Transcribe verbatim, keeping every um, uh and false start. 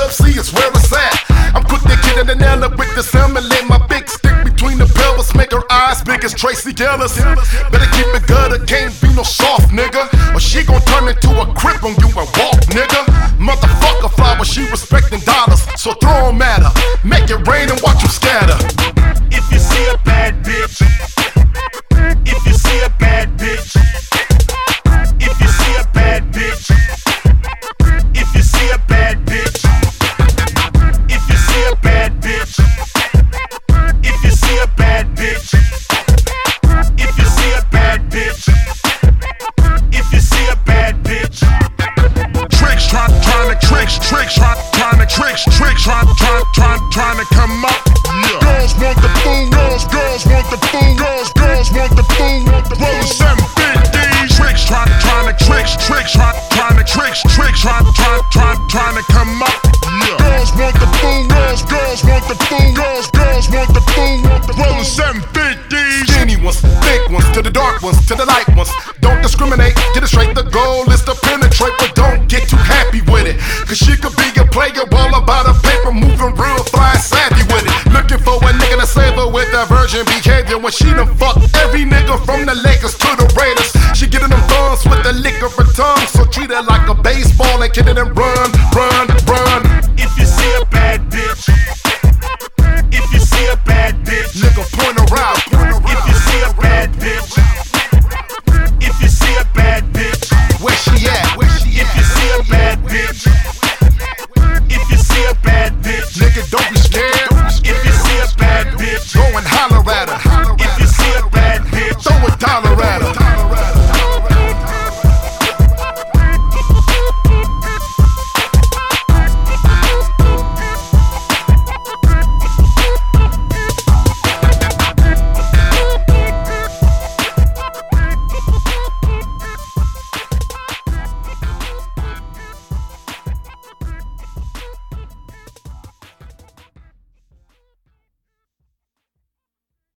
C is where it's at. I'm quick to get in the nail up with this hammer, let my big stick between the pelvis, make her eyes big as Tracy Ellis. Better keep it gutter, can't be no soft nigga, or she gon' turn into a crip on you and walk, nigga. Motherfucker fly, but she respecting dollars, so throw 'em at her, make it rain and watch 'em scatter. If you see a bad bitch, if you see a bad bitch, if you see a bad bitch, if you see a bad bitch, if you see a bad bitch, if you see a bad bitch, if you see a bad bitch, if you see a bad bitch. Tricks trying, trying to tricks, tricks trying, trying to tricks, tricks trying, trying, trying, trying to come up. Yeah. Girls want the food, girls, girls want the food, girls, girls want the food. Roll seven fifty. Tricks trying, trying to tricks, tricks trying, trying to tricks, tricks trying, trying, trying, trying to come up. Yeah. Girls want the food, girls, girls want the food, girls, girls want the food. Roll seven fifty. Skinny ones, thick ones, to the dark ones, to the light ones. Don't discriminate, get it straight. The goal is to penetrate, but don't get too happy with it, cause she could be a player, all about a paper, moving real fly, savvy with it. Looking for a nigga to save her with that virgin behavior, when she done fucked every nigga from the Lakers to the Raiders. She getting them thumbs with the lick of her tongue, so treat her like a baseball and get it and run, run, run.